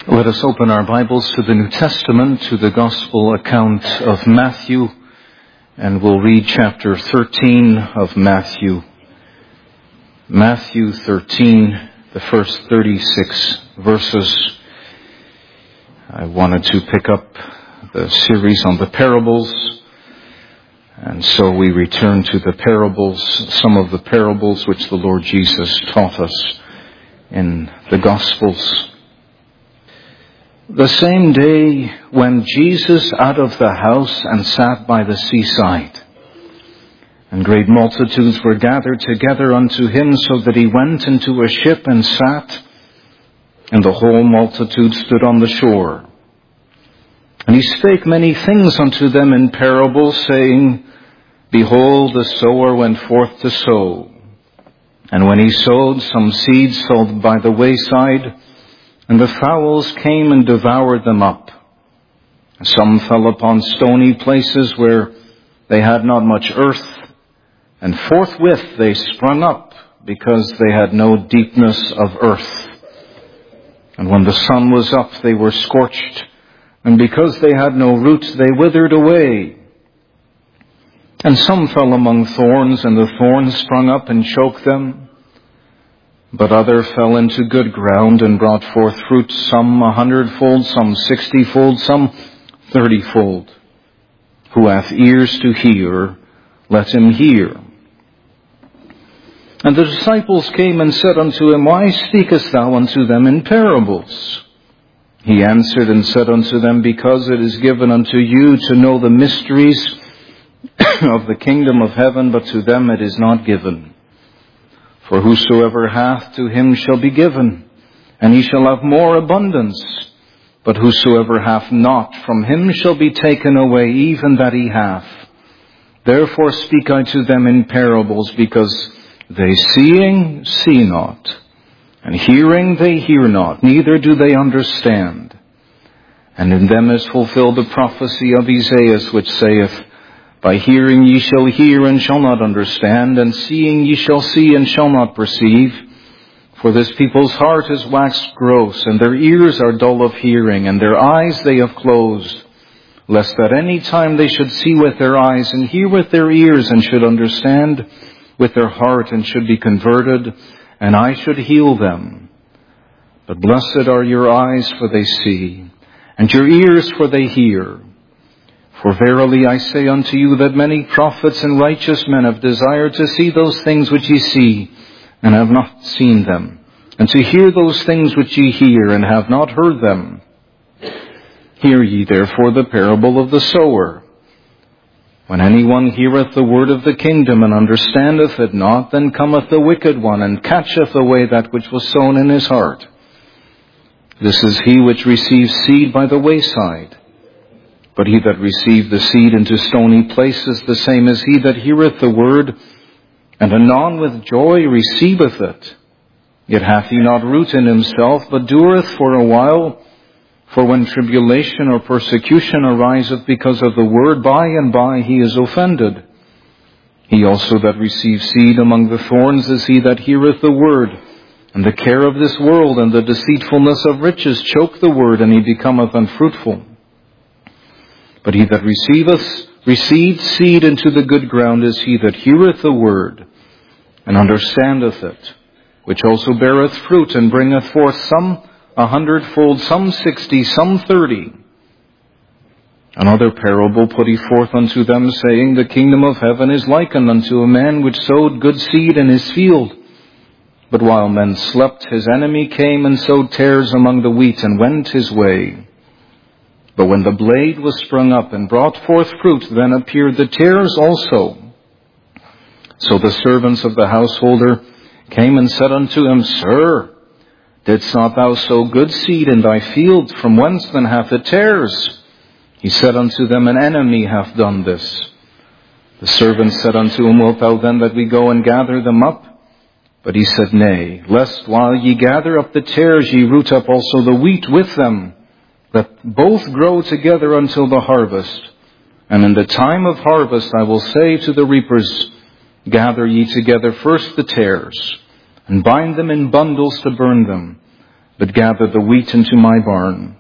Let us open our Bibles to the New Testament, to the Gospel account of Matthew, and we'll read chapter 13 of Matthew. Matthew 13, the first 36 verses. I wanted to pick up the series on the parables, and so we return to the parables, some of the parables which the Lord Jesus taught us in the Gospels. The same day went Jesus out of the house and sat by the seaside. And great multitudes were gathered together unto him, so that he went into a ship and sat, and the whole multitude stood on the shore. And he spake many things unto them in parables, saying, Behold, the sower went forth to sow. And when he sowed, some seeds fell by the wayside, and the fowls came and devoured them up. Some fell upon stony places where they had not much earth, and forthwith they sprung up, because they had no deepness of earth. And when the sun was up, they were scorched, and because they had no root, they withered away. And some fell among thorns, and the thorns sprung up and choked them. But other fell into good ground and brought forth fruit, some 100-fold, some 60-fold, some 30-fold. Who hath ears to hear, let him hear. And the disciples came and said unto him, Why speakest thou unto them in parables? He answered and said unto them, Because it is given unto you to know the mysteries of the kingdom of heaven, but to them it is not given. For whosoever hath, to him shall be given, and he shall have more abundance. But whosoever hath not, from him shall be taken away even that he hath. Therefore speak I to them in parables, because they seeing see not, and hearing they hear not, neither do they understand. And in them is fulfilled the prophecy of Isaiah, which saith, By hearing ye shall hear and shall not understand, and seeing ye shall see and shall not perceive. For this people's heart is waxed gross, and their ears are dull of hearing, and their eyes they have closed, lest at any time they should see with their eyes, and hear with their ears, and should understand with their heart, and should be converted, and I should heal them. But blessed are your eyes, for they see, and your ears, for they hear. For verily I say unto you that many prophets and righteous men have desired to see those things which ye see, and have not seen them, and to hear those things which ye hear, and have not heard them. Hear ye therefore the parable of the sower. When any one heareth the word of the kingdom, and understandeth it not, then cometh the wicked one, and catcheth away that which was sown in his heart. This is he which receives seed by the wayside. But he that received the seed into stony places, the same is he that heareth the word, and anon with joy receiveth it. Yet hath he not root in himself, but dureth for a while. For when tribulation or persecution ariseth because of the word, by and by he is offended. He also that receives seed among the thorns is he that heareth the word, and the care of this world and the deceitfulness of riches choke the word, and he becometh unfruitful. But he that received seed into the good ground is he that heareth the word, and understandeth it, which also beareth fruit, and bringeth forth some 100-fold, some 60, some 30. Another parable put he forth unto them, saying, The kingdom of heaven is likened unto a man which sowed good seed in his field. But while men slept, his enemy came and sowed tares among the wheat, and went his way. But when the blade was sprung up and brought forth fruit, then appeared the tares also. So the servants of the householder came and said unto him, Sir, didst not thou sow good seed in thy field? From whence then hath it tares? He said unto them, An enemy hath done this. The servants said unto him, Wilt thou then that we go and gather them up? But he said, Nay, lest while ye gather up the tares, ye root up also the wheat with them, that both grow together until the harvest. And in the time of harvest I will say to the reapers, Gather ye together first the tares, and bind them in bundles to burn them, but gather the wheat into my barn.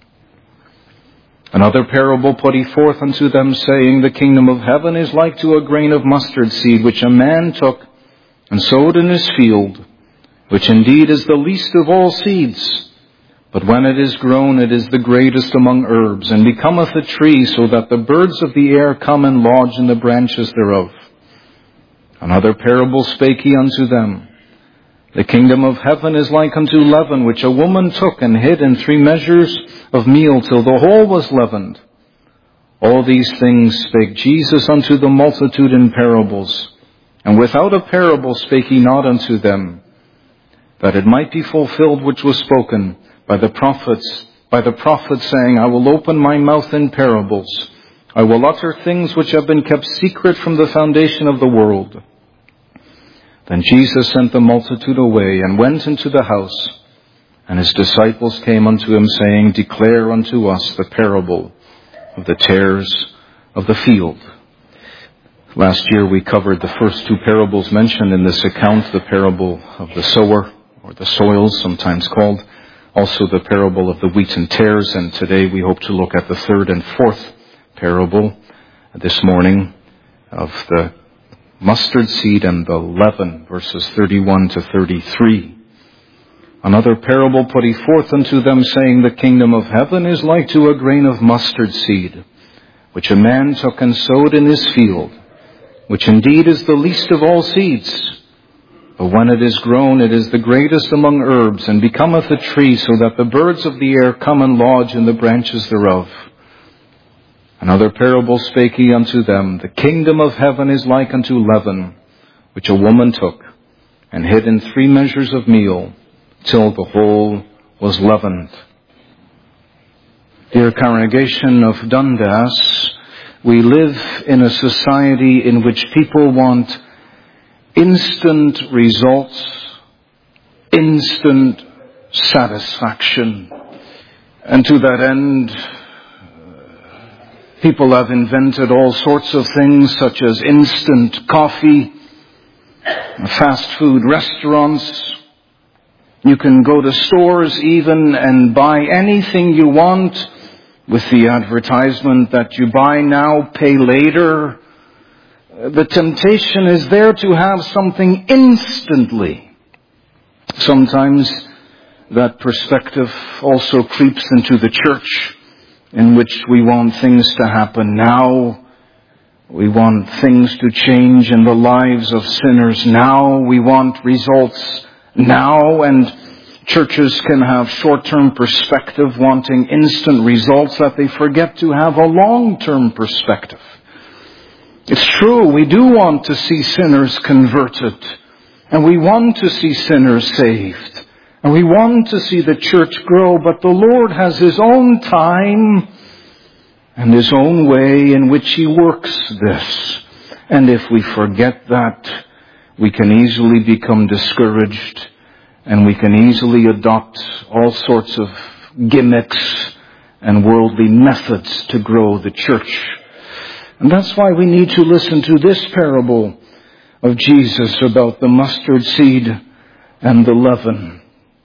Another parable put he forth unto them, saying, The kingdom of heaven is like to a grain of mustard seed, which a man took and sowed in his field, which indeed is the least of all seeds. But when it is grown, it is the greatest among herbs, and becometh a tree, so that the birds of the air come and lodge in the branches thereof. Another parable spake he unto them. The kingdom of heaven is like unto leaven, which a woman took and hid in 3 measures of meal, till the whole was leavened. All these things spake Jesus unto the multitude in parables, and without a parable spake he not unto them, that it might be fulfilled which was spoken by the prophet, saying, I will open my mouth in parables. I will utter things which have been kept secret from the foundation of the world. Then Jesus sent the multitude away, and went into the house. And his disciples came unto him, saying, Declare unto us the parable of the tares of the field. Last year we covered the first 2 parables mentioned in this account, the parable of the sower, or the soils sometimes called, also the parable of the wheat and tares, and today we hope to look at the 3rd and 4th parable this morning of the mustard seed and the leaven, verses 31 to 33. Another parable put he forth unto them, saying, The kingdom of heaven is like to a grain of mustard seed, which a man took and sowed in his field, which indeed is the least of all seeds. But when it is grown, it is the greatest among herbs, and becometh a tree, so that the birds of the air come and lodge in the branches thereof. Another parable spake he unto them, The kingdom of heaven is like unto leaven, which a woman took, and hid in 3 measures of meal, till the whole was leavened. Dear congregation of Dundas, we live in a society in which people want instant results, instant satisfaction. And to that end, people have invented all sorts of things such as instant coffee, fast food restaurants. You can go to stores even and buy anything you want with the advertisement that you buy now, pay later. The temptation is there to have something instantly. Sometimes that perspective also creeps into the church, in which we want things to happen now. We want things to change in the lives of sinners now. We want results now, and churches can have short-term perspective, wanting instant results, that they forget to have a long-term perspective. It's true, we do want to see sinners converted, and we want to see sinners saved, and we want to see the church grow, but the Lord has His own time and His own way in which He works this. And if we forget that, we can easily become discouraged, and we can easily adopt all sorts of gimmicks and worldly methods to grow the church. And that's why we need to listen to this parable of Jesus about the mustard seed and the leaven.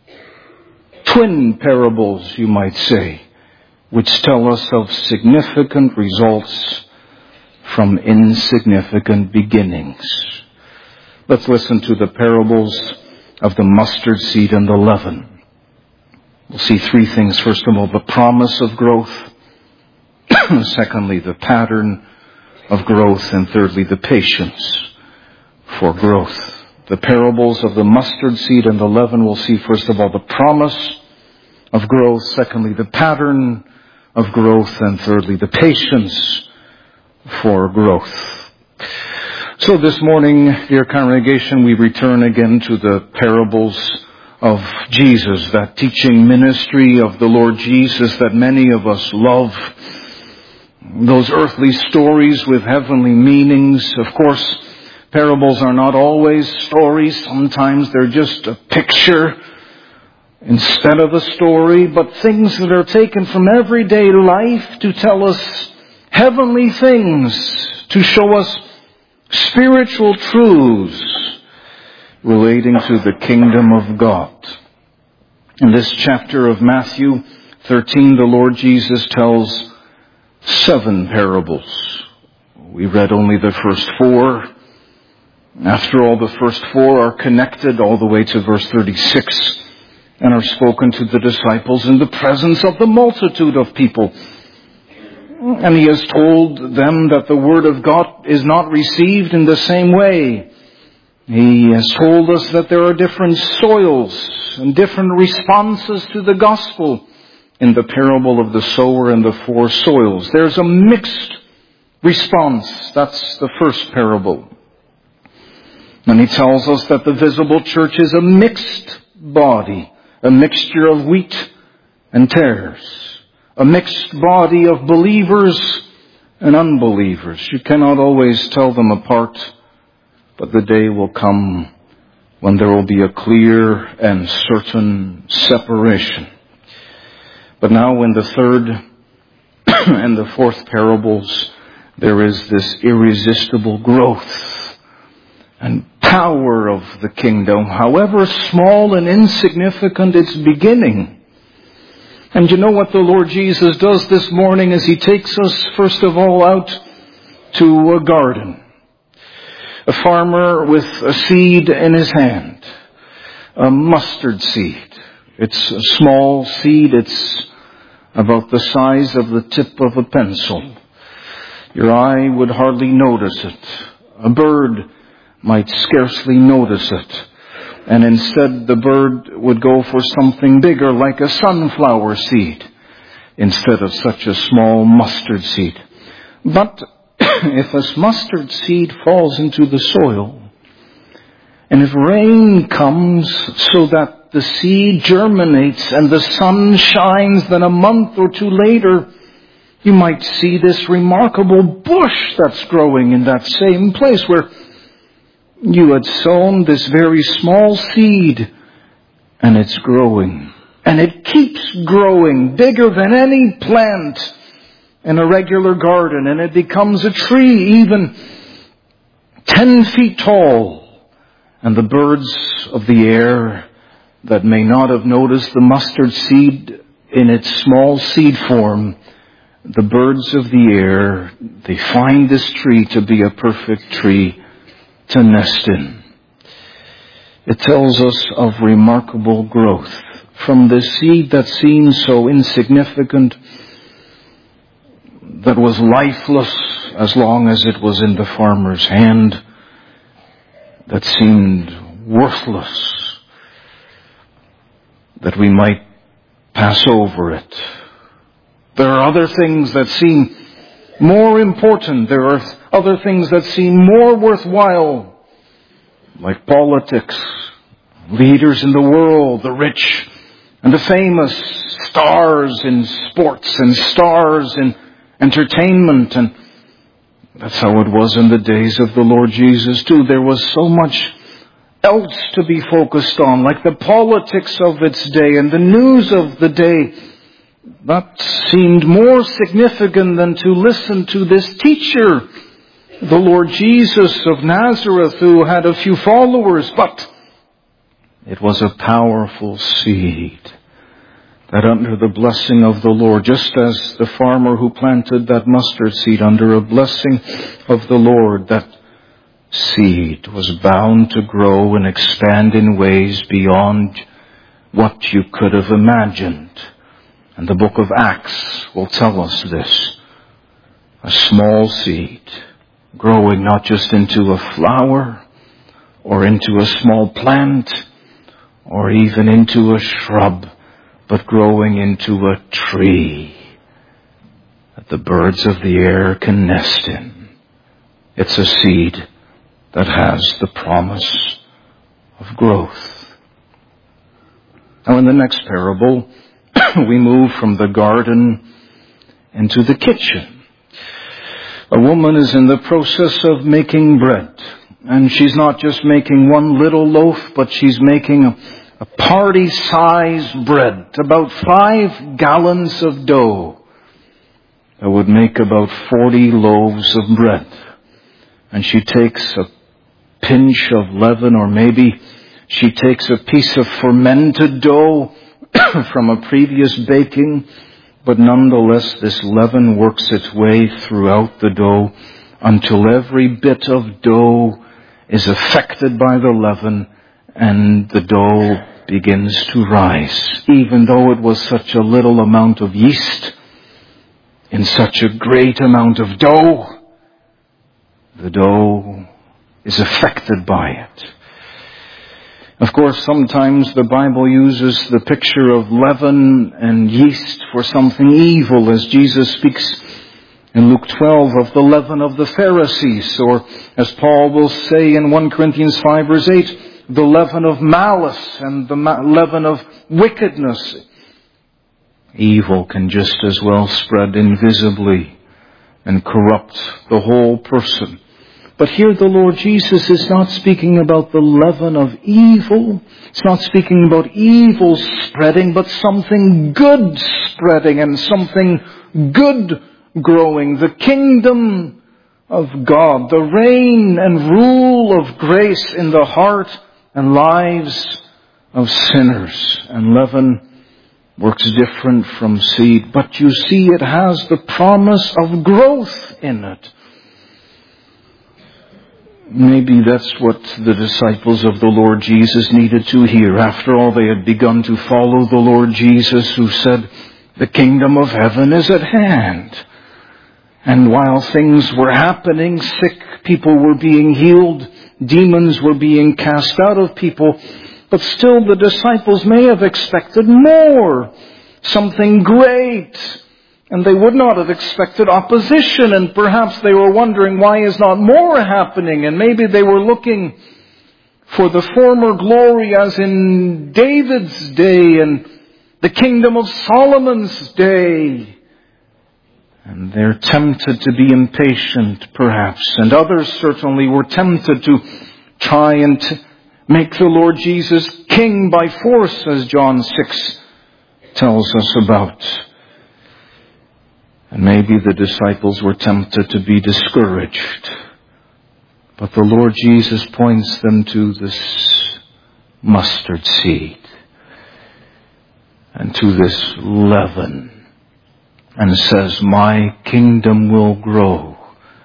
Twin parables, you might say, which tell us of significant results from insignificant beginnings. Let's listen to the parables of the mustard seed and the leaven. We'll see 3 things. First of all, the promise of growth. Secondly, the pattern of growth. And thirdly, the patience for growth. The parables of the mustard seed and the leaven, we'll see first of all the promise of growth. Secondly, the pattern of growth. And thirdly, the patience for growth. So this morning, dear congregation, we return again to the parables of Jesus, that teaching ministry of the Lord Jesus that many of us love. Those earthly stories with heavenly meanings. Of course, parables are not always stories. Sometimes they're just a picture instead of a story, but things that are taken from everyday life to tell us heavenly things, to show us spiritual truths relating to the kingdom of God. In this chapter of Matthew 13, the Lord Jesus tells 7 parables. We read only the first 4. After all, the first 4 are connected all the way to verse 36 and are spoken to the disciples in the presence of the multitude of people. And he has told them that the Word of God is not received in the same way. He has told us that there are different soils and different responses to the gospel in the parable of the sower and the 4 soils. There's a mixed response. That's the first parable. And he tells us that the visible church is a mixed body, a mixture of wheat and tares, a mixed body of believers and unbelievers. You cannot always tell them apart, but the day will come when there will be a clear and certain separation. But now in the third and the fourth parables, there is this irresistible growth and power of the kingdom, however small and insignificant its beginning. And you know what the Lord Jesus does this morning as He takes us, first of all, out to a garden. A farmer with a seed in his hand, a mustard seed. It's a small seed. It's about the size of the tip of a pencil. Your eye would hardly notice it. A bird might scarcely notice it. And instead the bird would go for something bigger, like a sunflower seed, instead of such a small mustard seed. But if a mustard seed falls into the soil, and if rain comes so that the seed germinates and the sun shines, then a month or 2 later, you might see this remarkable bush that's growing in that same place where you had sown this very small seed, and it's growing. And it keeps growing bigger than any plant in a regular garden, and it becomes a tree even 10 feet tall. And the birds of the air that may not have noticed the mustard seed in its small seed form, the birds of the air, they find this tree to be a perfect tree to nest in. It tells us of remarkable growth. From the seed that seemed so insignificant, that was lifeless as long as it was in the farmer's hand, that seemed worthless, that we might pass over it. There are other things that seem more important. There are other things that seem more worthwhile, like politics, leaders in the world, the rich and the famous, stars in sports and stars in entertainment. And that's how it was in the days of the Lord Jesus too. There was so much else to be focused on, like the politics of its day and the news of the day. That seemed more significant than to listen to this teacher, the Lord Jesus of Nazareth, who had a few followers, but it was a powerful seed that under the blessing of the Lord, just as the farmer who planted that mustard seed under a blessing of the Lord, that seed was bound to grow and expand in ways beyond what you could have imagined. And the book of Acts will tell us this. A small seed growing not just into a flower or into a small plant or even into a shrub, but growing into a tree that the birds of the air can nest in. It's a seed that has the promise of growth. Now in the next parable, we move from the garden into the kitchen. A woman is in the process of making bread. And she's not just making one little loaf, but she's making a party-sized bread. About 5 gallons of dough that would make about 40 loaves of bread. And she takes a pinch of leaven, or maybe she takes a piece of fermented dough from a previous baking, but nonetheless this leaven works its way throughout the dough until every bit of dough is affected by the leaven and the dough begins to rise. Even though it was such a little amount of yeast in such a great amount of dough, the dough is affected by it. Of course, sometimes the Bible uses the picture of leaven and yeast for something evil, as Jesus speaks in Luke 12 of the leaven of the Pharisees, or as Paul will say in 1 Corinthians 5 verse 8, the leaven of malice and the leaven of wickedness. Evil can just as well spread invisibly and corrupt the whole person. But here the Lord Jesus is not speaking about the leaven of evil. He's not speaking about evil spreading, but something good spreading and something good growing. The kingdom of God, the reign and rule of grace in the heart and lives of sinners. And leaven works different from seed, but you see it has the promise of growth in it. Maybe that's what the disciples of the Lord Jesus needed to hear. After all, they had begun to follow the Lord Jesus, who said, the kingdom of heaven is at hand. And while things were happening, sick people were being healed, demons were being cast out of people, but still the disciples may have expected more, something great. And they would not have expected opposition, and perhaps they were wondering why is not more happening, and maybe they were looking for the former glory as in David's day and the kingdom of Solomon's day. And they're tempted to be impatient, perhaps, and others certainly were tempted to try and make the Lord Jesus king by force, as John 6 tells us about. And maybe the disciples were tempted to be discouraged. But the Lord Jesus points them to this mustard seed and to this leaven and says, my kingdom will grow,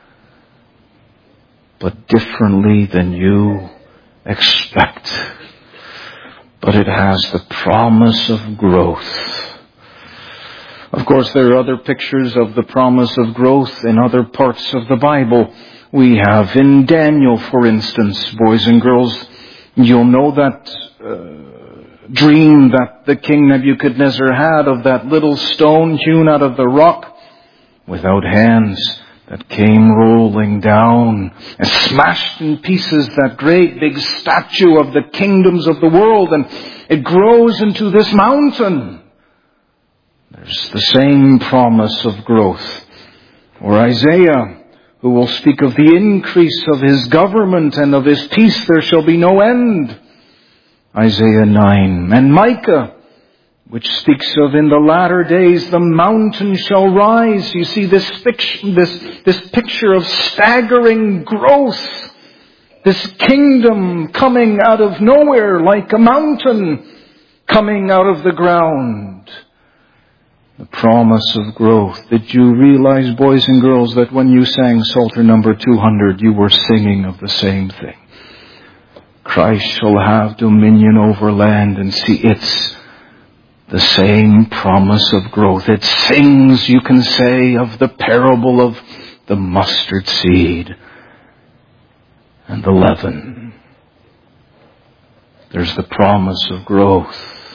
but differently than you expect. But it has the promise of growth. Of course, there are other pictures of the promise of growth in other parts of the Bible. We have in Daniel, for instance, boys and girls, you'll know that dream that the king Nebuchadnezzar had of that little stone hewn out of the rock without hands that came rolling down and smashed in pieces that great big statue of the kingdoms of the world, and it grows into this mountain. There's the same promise of growth. Or Isaiah, who will speak of the increase of his government and of his peace there shall be no end. Isaiah 9. And Micah, which speaks of in the latter days the mountain shall rise. You see this picture of staggering growth. This kingdom coming out of nowhere like a mountain coming out of the ground. The promise of growth. Did you realize, boys and girls, that when you sang Psalter number 200, you were singing of the same thing? Christ shall have dominion over land and sea. It's the same promise of growth. It sings, you can say, of the parable of the mustard seed and the leaven. There's the promise of growth.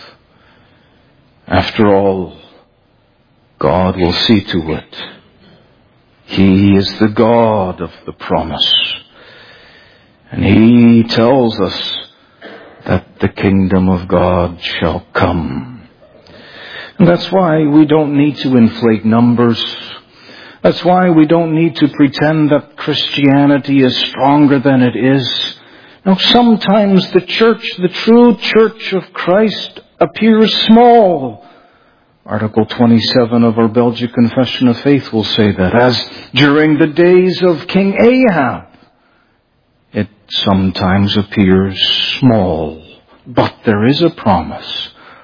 After all, God will see to it. He is the God of the promise. And He tells us that the kingdom of God shall come. And that's why we don't need to inflate numbers. That's why we don't need to pretend that Christianity is stronger than it is. Now, sometimes the church, the true church of Christ, appears small. Article 27 of our Belgian Confession of Faith will say that, as during the days of King Ahab, it sometimes appears small. But there is a promise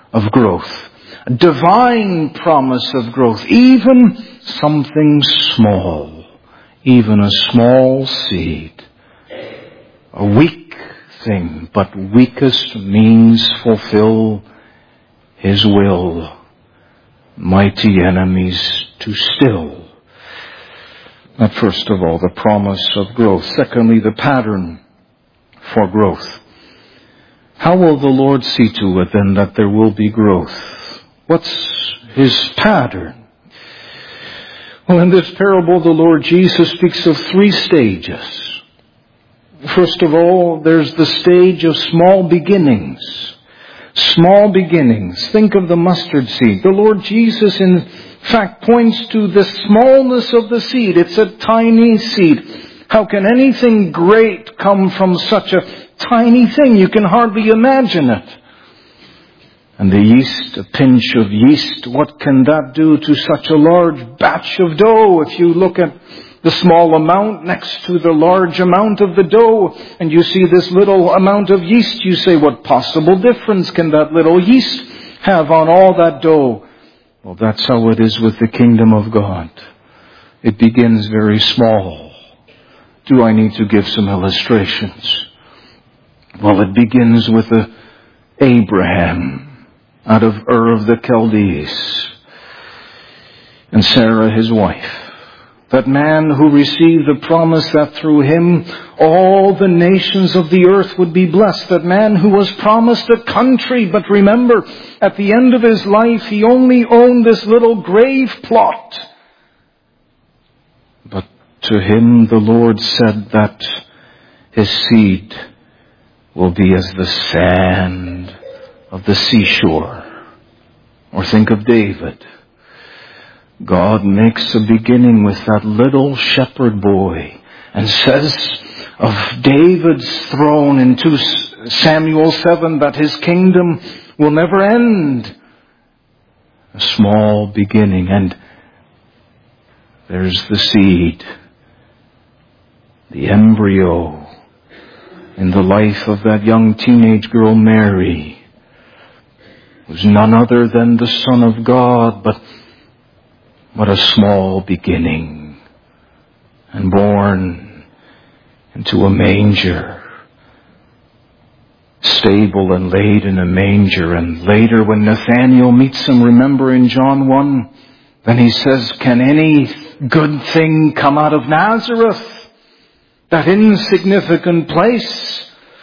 of growth. A divine promise of growth. Even something small. Even a small seed. A weak thing, but weakest means fulfill His will. Mighty enemies to still. But first of all, the promise of growth. Secondly, the pattern for growth. How will the Lord see to it then that there will be growth? What's His pattern? Well, in this parable, the Lord Jesus speaks of 3 stages. First of all, there's the stage of small beginnings. Small beginnings. Think of the mustard seed. The Lord Jesus, in fact, points to the smallness of the seed. It's a tiny seed. How can anything great come from such a tiny thing? You can hardly imagine it. And the yeast, a pinch of yeast, what can that do to such a large batch of dough? If you look at the small amount next to the large amount of the dough, and you see this little amount of yeast, you say, what possible difference can that little yeast have on all that dough? Well, that's how it is with the kingdom of God. It begins very small. Do I need to give some illustrations? Well, it begins with Abraham out of Ur of the Chaldees and Sarah his wife. That man who received the promise that through him all the nations of the earth would be blessed. That man who was promised a country, but remember, at the end of his life he only owned this little grave plot. But to him the Lord said that his seed will be as the sand of the seashore. Or think of David. God makes a beginning with that little shepherd boy and says of David's throne in 2 Samuel 7 that his kingdom will never end. A small beginning, and there's the seed, the embryo in the life of that young teenage girl Mary, who's none other than the Son of God, but what a small beginning, and born into a manger, stable and laid in a manger. And later when Nathanael meets him, remember in John 1, then he says, can any good thing come out of Nazareth? That insignificant place.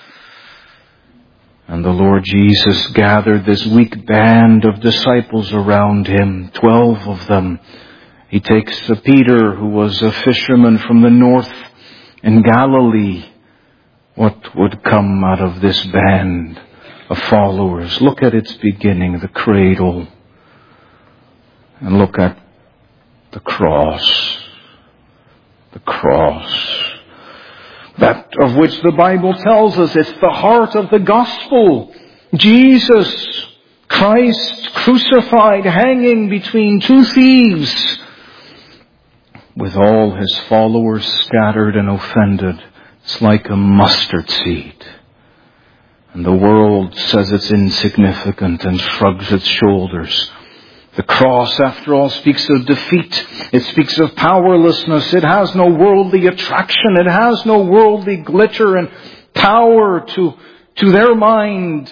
And the Lord Jesus gathered this weak band of disciples around him, 12 of them. He takes Peter, who was a fisherman from the north in Galilee. What would come out of this band of followers? Look at its beginning, the cradle. And look at the cross. The cross. That of which the Bible tells us it's the heart of the gospel. Jesus, Christ, crucified, hanging between 2 thieves, with all his followers scattered and offended. It's like a mustard seed. And the world says it's insignificant and shrugs its shoulders. The cross, after all, speaks of defeat. It speaks of powerlessness. It has no worldly attraction. It has no worldly glitter and power to their mind.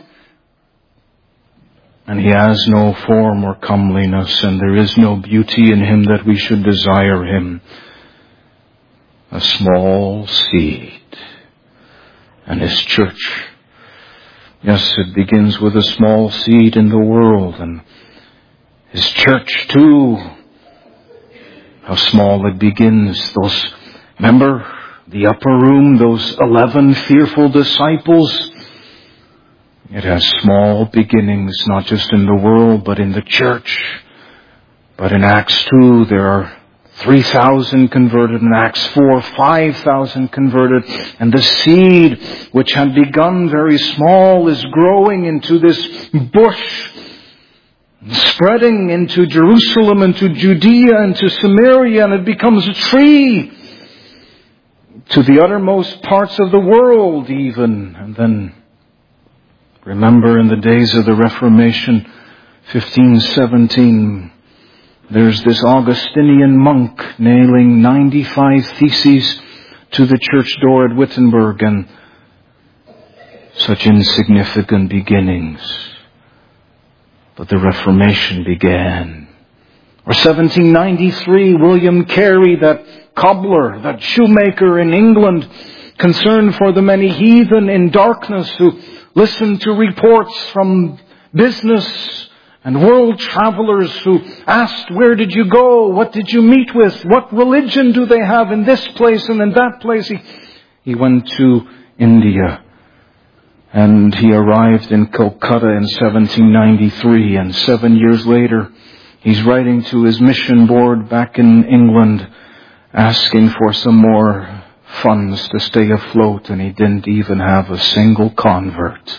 And he has no form or comeliness, and there is no beauty in him that we should desire him. A small seed. And his church. Yes, it begins with a small seed in the world, and his church too. How small it begins. Remember the upper room, those 11 fearful disciples? It has small beginnings, not just in the world, but in the church. But in Acts 2, there are 3,000 converted. In Acts 4, 5,000 converted. And the seed, which had begun very small, is growing into this bush, spreading into Jerusalem, into Judea, into Samaria, and it becomes a tree to the uttermost parts of the world even. And then, remember in the days of the Reformation, 1517, there's this Augustinian monk nailing 95 theses to the church door at Wittenberg, and such insignificant beginnings. But the Reformation began. Or 1793, William Carey, that cobbler, that shoemaker in England, concerned for the many heathen in darkness who listened to reports from business and world travelers who asked, where did you go? What did you meet with? What religion do they have in this place and in that place? He went to India, and he arrived in Calcutta in 1793, and 7 years later, he's writing to his mission board back in England, asking for some more funds to stay afloat, and he didn't even have a single convert.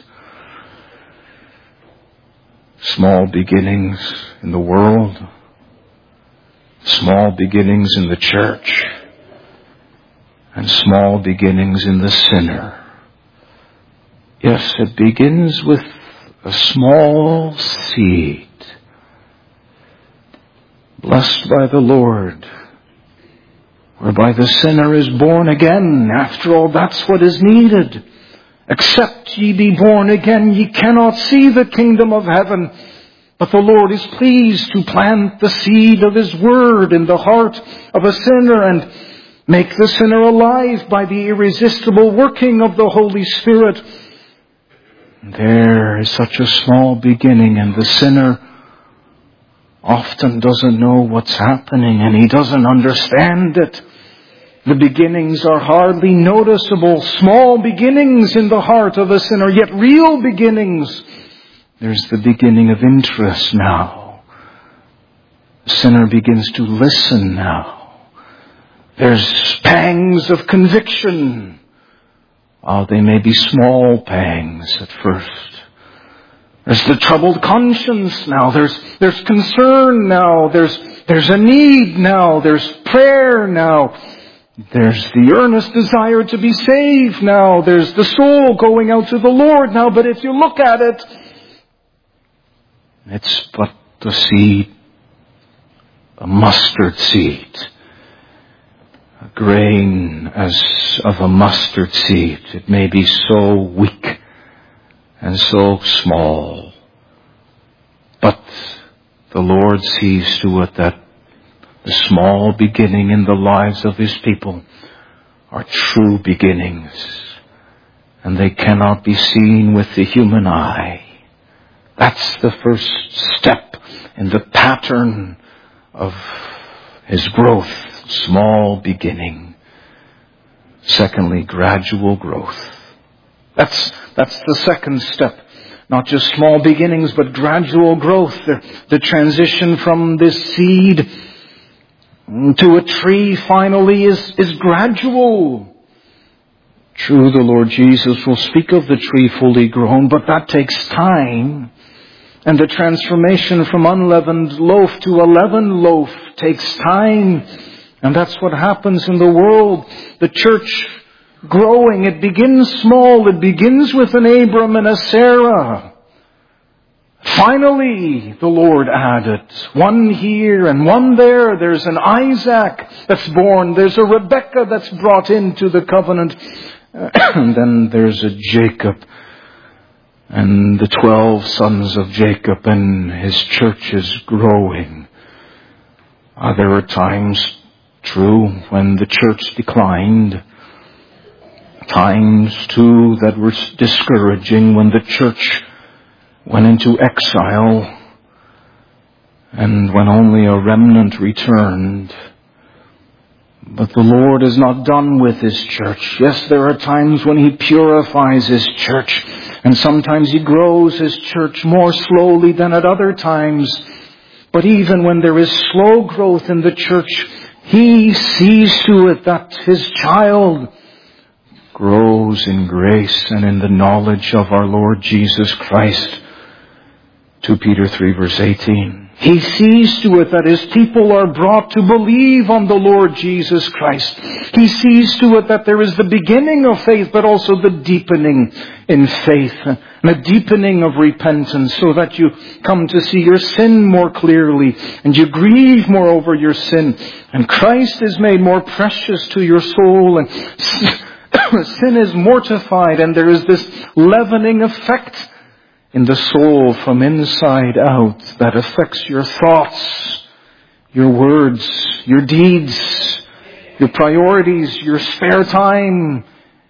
Small beginnings in the world, small beginnings in the church, and small beginnings in the sinner. Yes, it begins with a small seed. Blessed by the Lord, whereby the sinner is born again. After all, that's what is needed. Except ye be born again, ye cannot see the kingdom of heaven. But the Lord is pleased to plant the seed of His word in the heart of a sinner and make the sinner alive by the irresistible working of the Holy Spirit. There is such a small beginning, and the sinner often doesn't know what's happening, and he doesn't understand it. The beginnings are hardly noticeable, small beginnings in the heart of a sinner, yet real beginnings. There's the beginning of interest now. The sinner begins to listen now. There's pangs of conviction. Oh, they may be small pangs at first. There's the troubled conscience now. There's concern now. There's a need now. There's prayer now. There's the earnest desire to be saved now. There's the soul going out to the Lord now. But if you look at it, it's but the seed, a mustard seed, a grain as of a mustard seed. It may be so weak and so small, but the Lord sees to it that the small beginning in the lives of His people are true beginnings, and they cannot be seen with the human eye. That's the first step in the pattern of His growth, small beginning. Secondly, gradual growth. That's the second step. Not just small beginnings, but gradual growth. The transition from this seed to a tree finally is gradual. True, the Lord Jesus will speak of the tree fully grown, but that takes time. And the transformation from unleavened loaf to a leavened loaf takes time. And that's what happens in the world. The church growing, it begins small. It begins with an Abram and a Sarah. Finally, the Lord added one here and one there. There's an Isaac that's born. There's a Rebekah that's brought into the covenant. And then there's a Jacob and the 12 sons of Jacob, and his church is growing. There were times, true, when the church declined. Times, too, that were discouraging when the church went into exile and when only a remnant returned. But the Lord is not done with His church. Yes, there are times when He purifies His church, and sometimes He grows His church more slowly than at other times. But even when there is slow growth in the church, He sees to it that His child grows in grace and in the knowledge of our Lord Jesus Christ. 2 Peter 3 verse 18. He sees to it that His people are brought to believe on the Lord Jesus Christ. He sees to it that there is the beginning of faith, but also the deepening in faith, and a deepening of repentance, so that you come to see your sin more clearly, and you grieve more over your sin, and Christ is made more precious to your soul, and sin is mortified, and there is this leavening effect in the soul from inside out that affects your thoughts, your words, your deeds, your priorities, your spare time.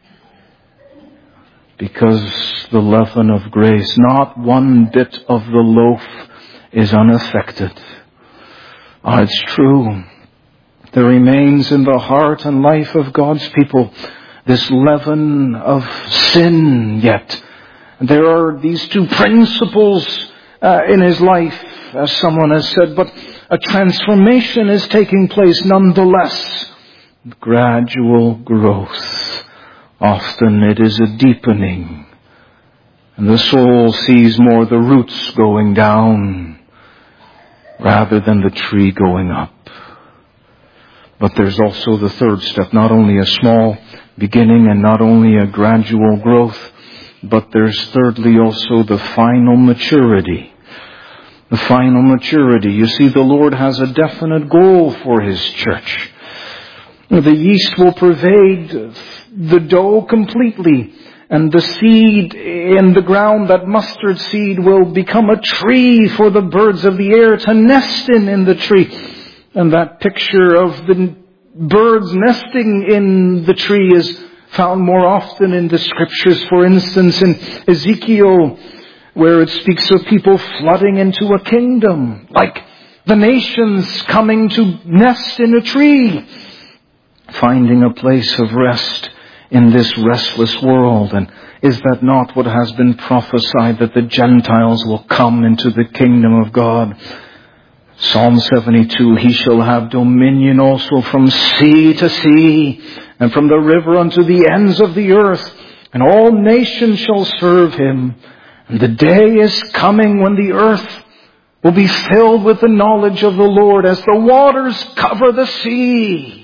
Because the leaven of grace, not one bit of the loaf is unaffected. It's true. There remains in the heart and life of God's people this leaven of sin yet. There are these two principles in his life, as someone has said, but a transformation is taking place nonetheless. Gradual growth. Often it is a deepening, and the soul sees more the roots going down rather than the tree going up. But there's also the third step, not only a small beginning and not only a gradual growth, but there's thirdly also the final maturity. The final maturity. You see, the Lord has a definite goal for His church. The yeast will pervade the dough completely, and the seed in the ground, that mustard seed, will become a tree for the birds of the air to nest in the tree. And that picture of the birds nesting in the tree is found more often in the Scriptures. For instance, in Ezekiel, where it speaks of people flooding into a kingdom, like the nations coming to nest in a tree, finding a place of rest in this restless world. And is that not what has been prophesied, that the Gentiles will come into the kingdom of God? Psalm 72, He shall have dominion also from sea to sea, and from the river unto the ends of the earth, and all nations shall serve Him. And the day is coming when the earth will be filled with the knowledge of the Lord, as the waters cover the sea.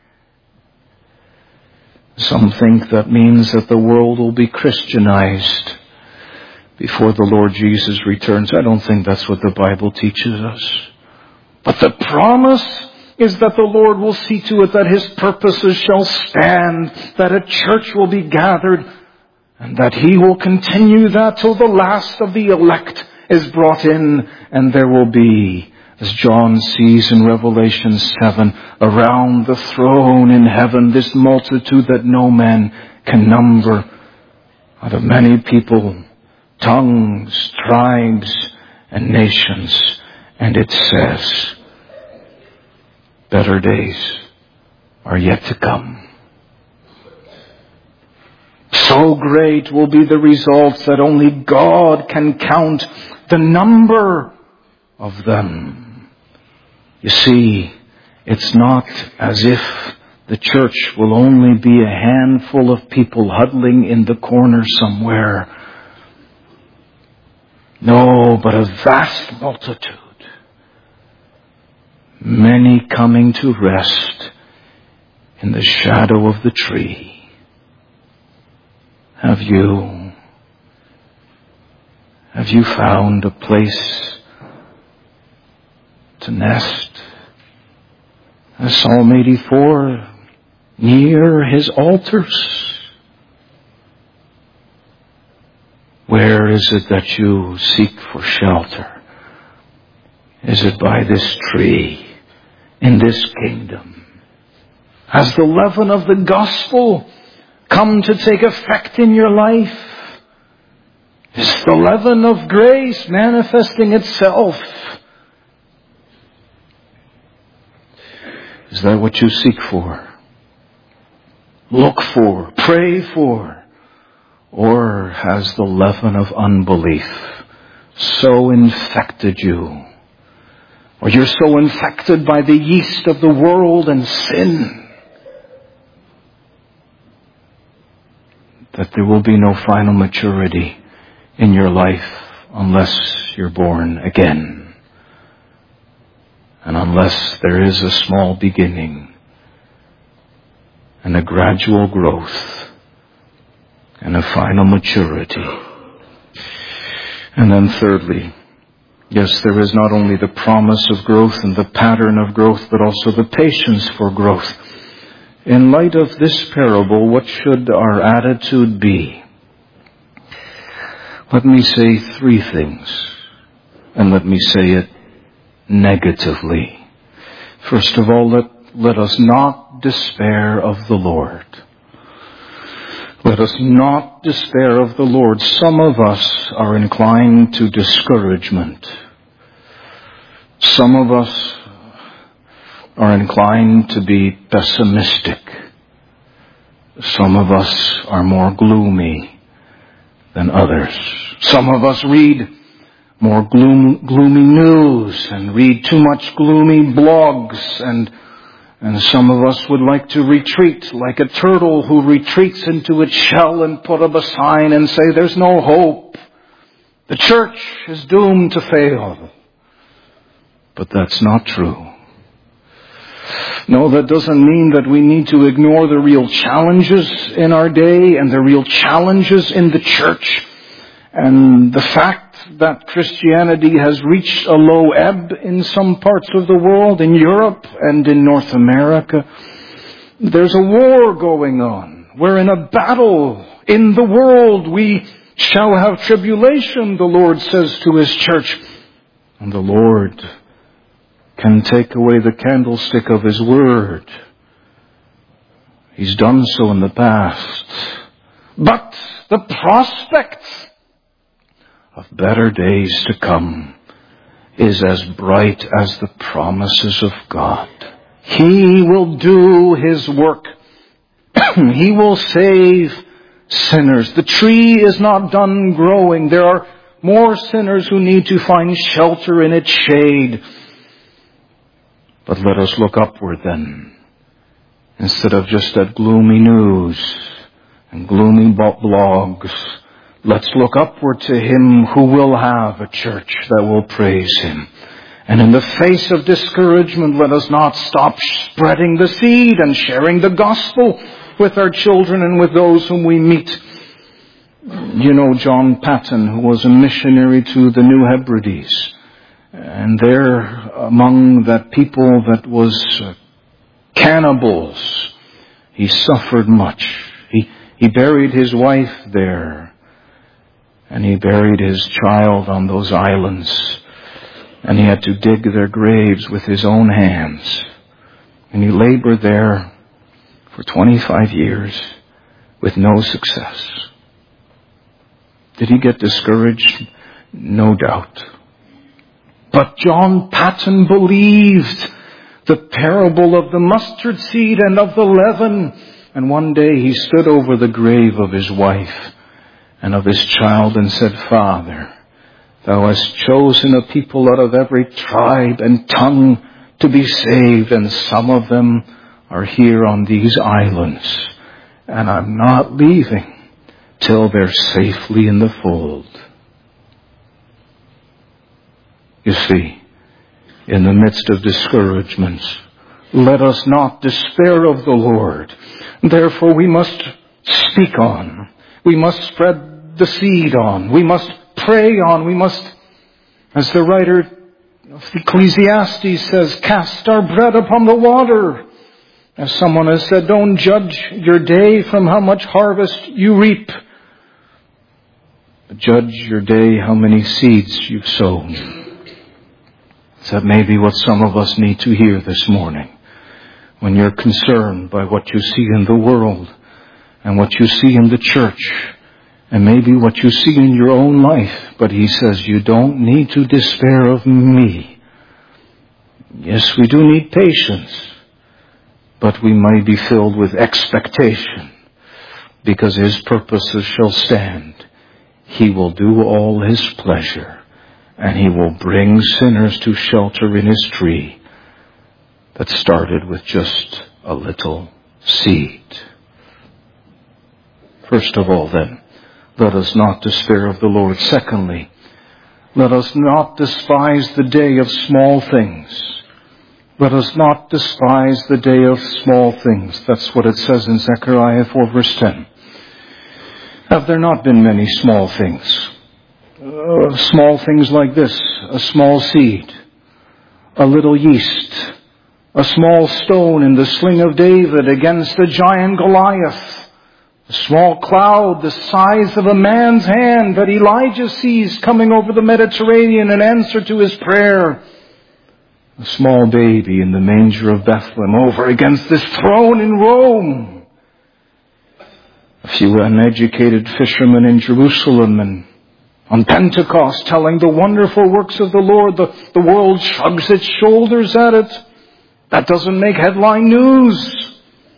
Some think that means that the world will be Christianized before the Lord Jesus returns. I don't think that's what the Bible teaches us. But the promise is that the Lord will see to it that His purposes shall stand, that a church will be gathered, and that He will continue that till the last of the elect is brought in, and there will be, as John sees in Revelation 7, around the throne in heaven, this multitude that no man can number, out of many people, tongues, tribes, and nations. And it says, better days are yet to come. So great will be the results that only God can count the number of them. You see, it's not as if the church will only be a handful of people huddling in the corner somewhere. No, but a vast multitude. Many coming to rest in the shadow of the tree. Have you found a place to nest? As Psalm 84, near His altars. Where is it that you seek for shelter? Is it by this tree, in this kingdom? Has the leaven of the gospel come to take effect in your life? Is the leaven of grace manifesting itself? Is that what you seek for? Look for, pray for? Or has the leaven of unbelief so infected you? Or you're so infected by the yeast of the world and sin that there will be no final maturity in your life unless you're born again. And unless there is a small beginning and a gradual growth and a final maturity. And then thirdly, yes, there is not only the promise of growth and the pattern of growth, but also the patience for growth. In light of this parable, what should our attitude be? Let me say three things, and let me say it negatively. First of all, let us not despair of the Lord. Let us not despair of the Lord. Some of us are inclined to discouragement. Some of us are inclined to be pessimistic. Some of us are more gloomy than others. Some of us read more gloomy news and read too much gloomy blogs, and some of us would like to retreat like a turtle who retreats into its shell and put up a sign and say, there's no hope. The church is doomed to fail. But that's not true. No, that doesn't mean that we need to ignore the real challenges in our day and the real challenges in the church. And the fact that Christianity has reached a low ebb in some parts of the world, in Europe and in North America. There's a war going on. We're in a battle in the world. We shall have tribulation, the Lord says to His church. And the Lord can take away the candlestick of His word. He's done so in the past. But the prospect of better days to come is as bright as the promises of God. He will do His work. He will save sinners. The tree is not done growing. There are more sinners who need to find shelter in its shade. But let us look upward then, instead of just at gloomy news and gloomy blogs. Let's look upward to Him who will have a church that will praise Him. And in the face of discouragement, let us not stop spreading the seed and sharing the gospel with our children and with those whom we meet. You know John Paton, who was a missionary to the New Hebrides. And there, among that people that was cannibals, he suffered much. He buried his wife there, and he buried his child on those islands, and he had to dig their graves with his own hands. And he labored there for 25 years with no success. Did he get discouraged? No doubt. But John Paton believed the parable of the mustard seed and of the leaven. And one day he stood over the grave of his wife and of his child and said, Father, Thou hast chosen a people out of every tribe and tongue to be saved, and some of them are here on these islands. And I'm not leaving till they're safely in the fold. You see, in the midst of discouragements, let us not despair of the Lord. Therefore, we must speak on. We must spread the seed on. We must pray on. We must, as the writer of Ecclesiastes says, cast our bread upon the water. As someone has said, don't judge your day from how much harvest you reap. But judge your day how many seeds you've sown. That may be what some of us need to hear this morning. When you're concerned by what you see in the world and what you see in the church and maybe what you see in your own life. But He says, you don't need to despair of me. Yes, we do need patience, but we might be filled with expectation because His purposes shall stand. He will do all His pleasure. And He will bring sinners to shelter in His tree that started with just a little seed. First of all, then, let us not despair of the Lord. Secondly, let us not despise the day of small things. Let us not despise the day of small things. That's what it says in Zechariah 4 verse 10. Have there not been many small things? Small things like this: a small seed, a little yeast, a small stone in the sling of David against the giant Goliath, a small cloud the size of a man's hand that Elijah sees coming over the Mediterranean in answer to his prayer, a small baby in the manger of Bethlehem over against this throne in Rome, a few uneducated fishermen in Jerusalem and on Pentecost telling the wonderful works of the Lord. The world shrugs its shoulders at it. That doesn't make headline news.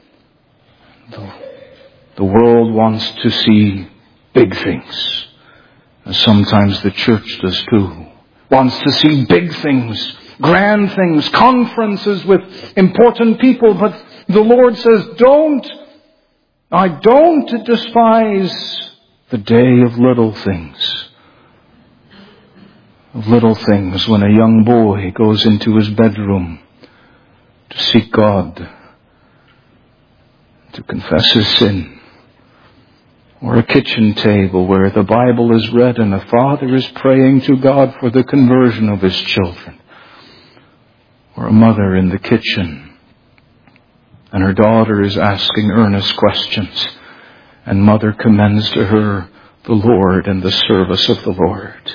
The world wants to see big things, as sometimes the church does too. Wants to see big things, grand things, conferences with important people. But the Lord says, I don't despise the day of little things. Of little things, when a young boy goes into his bedroom to seek God, to confess his sin, or a kitchen table where the Bible is read and a father is praying to God for the conversion of his children, or a mother in the kitchen and her daughter is asking earnest questions, and mother commends to her the Lord and the service of the Lord.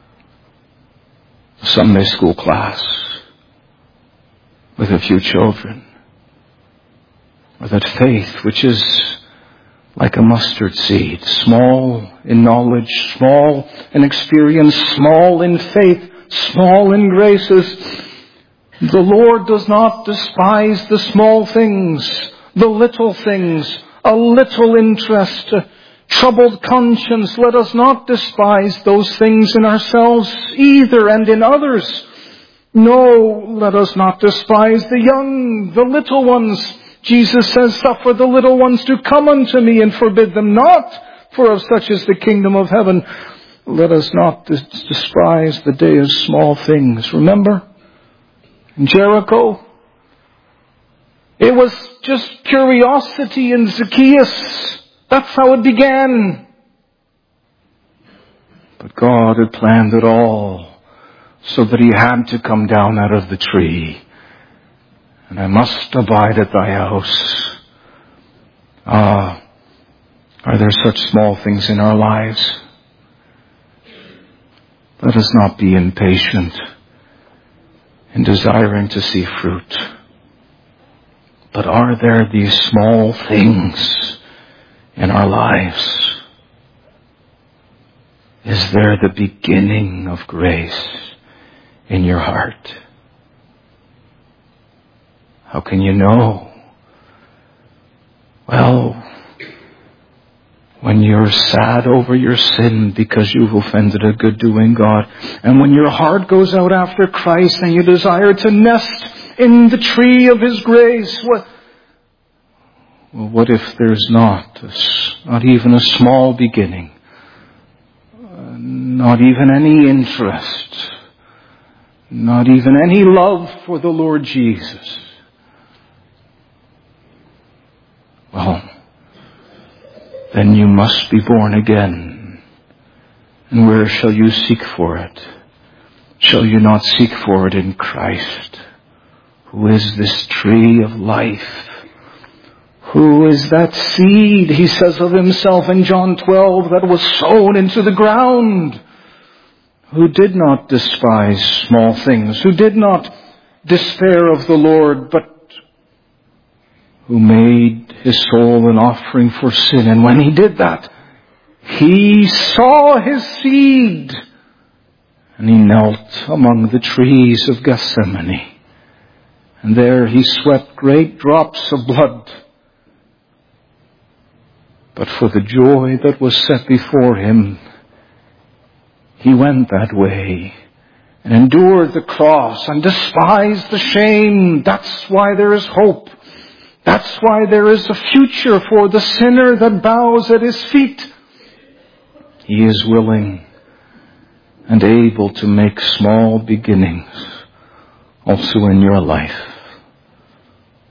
A Sunday school class with a few children, or that faith which is like a mustard seed, small in knowledge, small in experience, small in faith, small in graces. The Lord does not despise the small things, the little things, a little interest, a troubled conscience. Let us not despise those things in ourselves either and in others. No, let us not despise the young, the little ones. Jesus says, suffer the little ones to come unto me and forbid them not, for of such is the kingdom of heaven. Let us not despise the day of small things. Remember, in Jericho, it was just curiosity in Zacchaeus. That's how it began. But God had planned it all so that he had to come down out of the tree. And I must abide at thy house. Are there such small things in our lives? Let us not be impatient in desiring to see fruit. But are there these small things in our lives? Is there the beginning of grace in your heart? How can you know? Well, when you're sad over your sin because you've offended a good-doing God, and when your heart goes out after Christ and you desire to nest in the tree of His grace, what if there's not even a small beginning, not even any interest, not even any love for the Lord Jesus? Well, then you must be born again. And where shall you seek for it? Shall you not seek for it in Christ, who is this tree of life? Who is that seed, he says of himself in John 12, that was sown into the ground? Who did not despise small things, who did not despair of the Lord, but who made his soul an offering for sin. And when he did that, he saw his seed, and he knelt among the trees of Gethsemane. And there he sweat great drops of blood. But for the joy that was set before him, he went that way and endured the cross and despised the shame. That's why there is hope. That's why there is a future for the sinner that bows at his feet. He is willing and able to make small beginnings also in your life.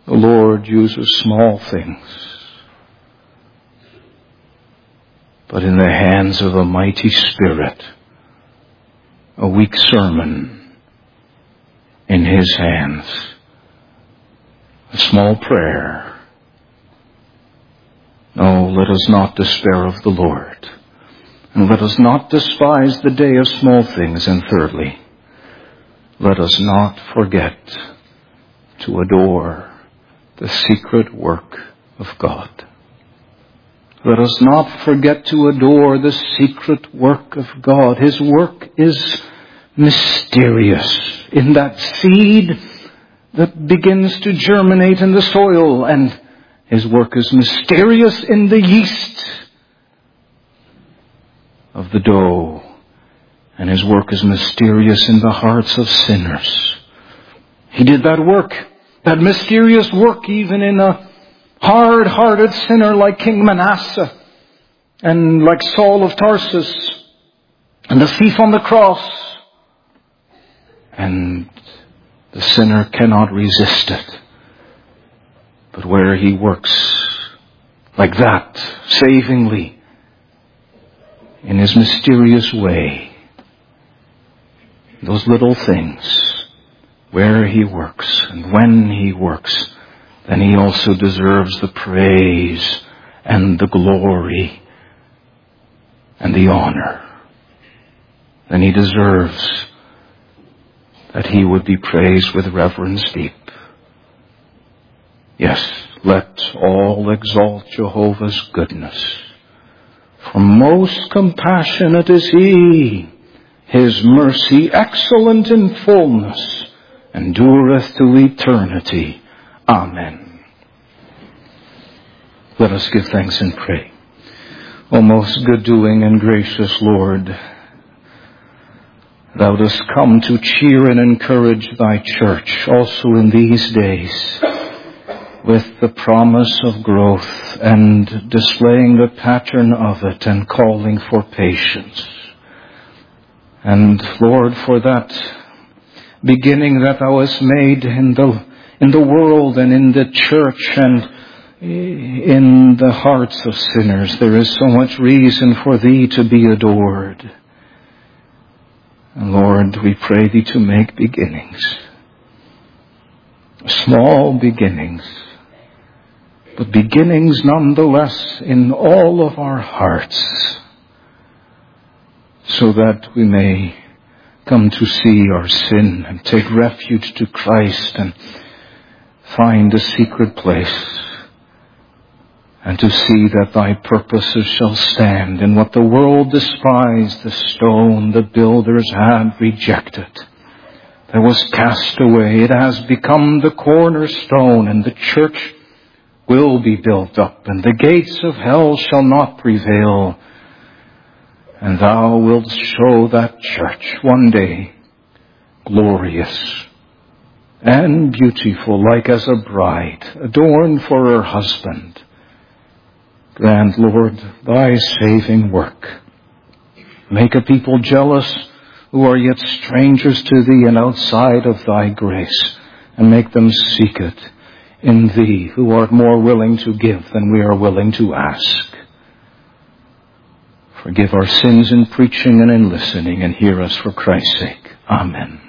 The Lord uses small things, but in the hands of a mighty Spirit, a weak sermon in His hands, a small prayer. No, let us not despair of the Lord, and let us not despise the day of small things. And thirdly, let us not forget to adore the secret work of God. Let us not forget to adore the secret work of God. His work is mysterious. In that seed that begins to germinate in the soil, and His work is mysterious in the yeast of the dough, and His work is mysterious in the hearts of sinners. He did that work, that mysterious work, even in a hard-hearted sinner like King Manasseh and like Saul of Tarsus and the thief on the cross. And the sinner cannot resist it. But where He works like that, savingly, in His mysterious way, those little things, where He works and when He works, then He also deserves the praise and the glory and the honor. Then He deserves that He would be praised with reverence deep. Yes, let all exalt Jehovah's goodness. For most compassionate is He. His mercy excellent in fullness, endureth to eternity. Amen. Let us give thanks and pray. O most good-doing and gracious Lord, Thou dost come to cheer and encourage Thy church also in these days with the promise of growth and displaying the pattern of it and calling for patience. And Lord, for that beginning that Thou hast made in the world and in the church and in the hearts of sinners, there is so much reason for Thee to be adored. And Lord, we pray Thee to make beginnings, small beginnings, but beginnings nonetheless in all of our hearts, so that we may come to see our sin and take refuge to Christ and find a secret place, and to see that Thy purposes shall stand in what the world despised, the stone the builders had rejected, that was cast away. It has become the cornerstone, and the church will be built up, and the gates of hell shall not prevail. And Thou wilt show that church one day glorious and beautiful, like as a bride adorned for her husband. Grant, Lord, Thy saving work. Make a people jealous who are yet strangers to Thee and outside of Thy grace, and make them seek it in Thee, who art more willing to give than we are willing to ask. Forgive our sins in preaching and in listening, and hear us for Christ's sake. Amen.